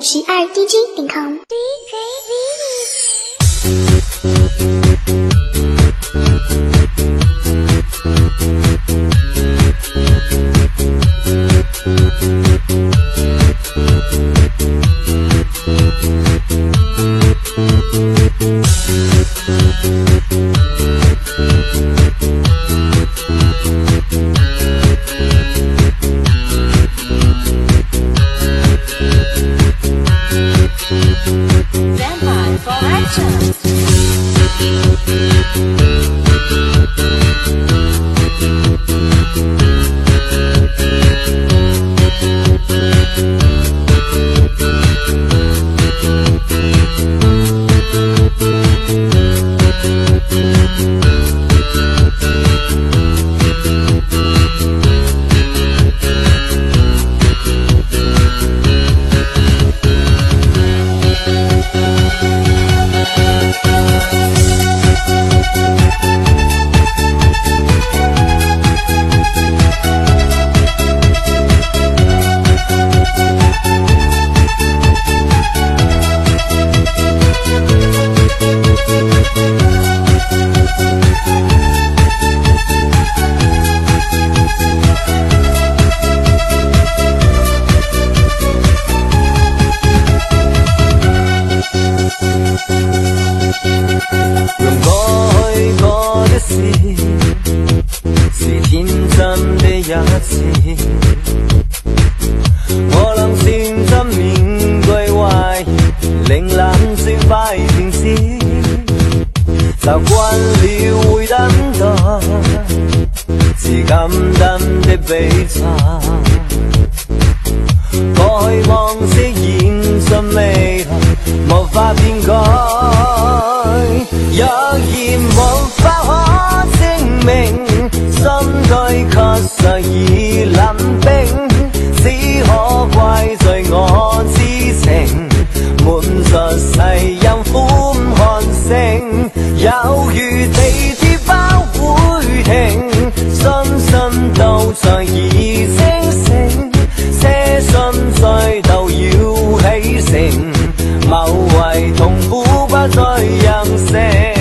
12dj.com。 我能选择面对怀疑，令冷雪快停止。习惯了会等待，是简单的比赛。过去往事，现实未来，无法变改。若然无法可证明，心对确实已冷冰，只可怪罪我知情，满述世人苦寒聲，有如地鐵包會停，身心都在已清醒，些信再度要起程，謀為痛苦不再任性。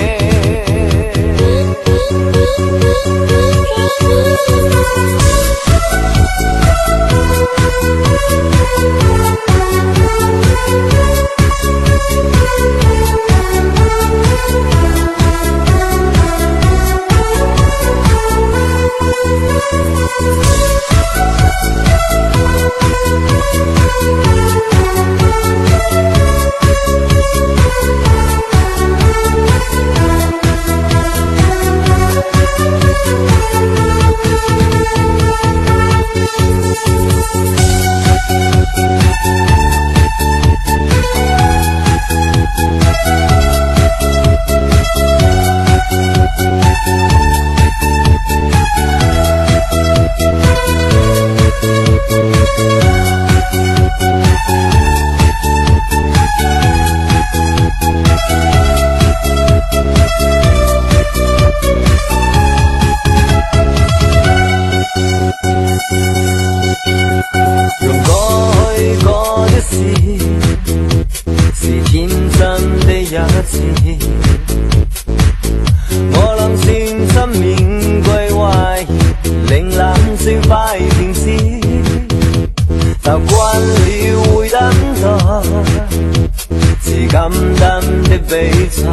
我能選擇面對懷疑，令冷靜快停止。習慣了會等待，是簡單的比賽。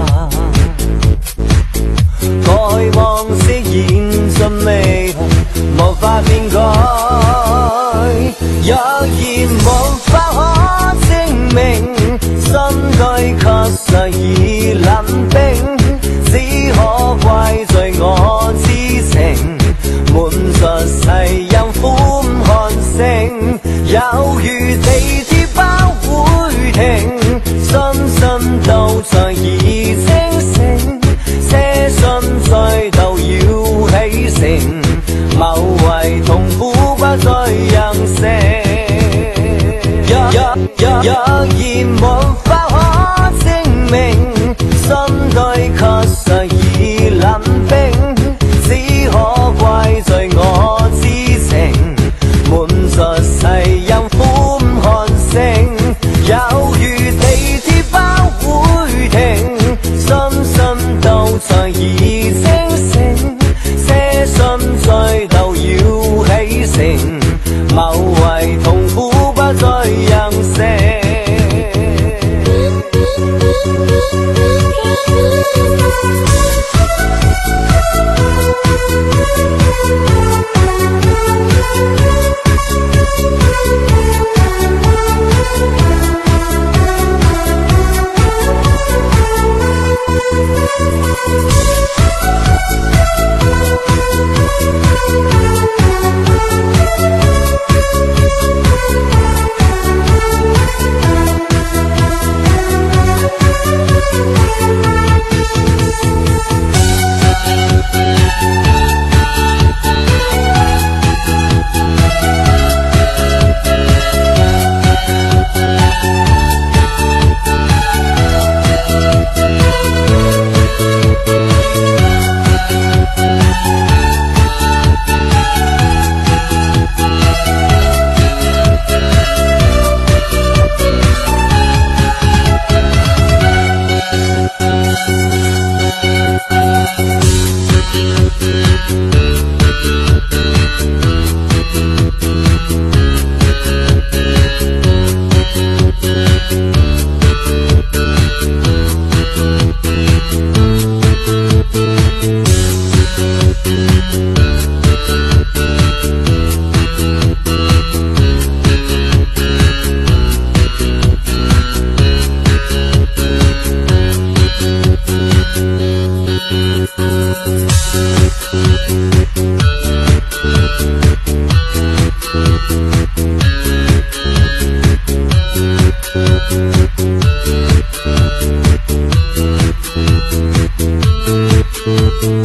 過去往事，現實未來，無法變改。若然無法可證明，心對確實已冷冰，只可怪罪我知情，滿述世人苦寒聲，有如地鐵包會停，身心都在已清醒，些信再度要起程，謀為痛苦不再任性。若然無法可證明，心對確實已冷冰，只可怪罪我知情，滿述世人苦寒聲，有情。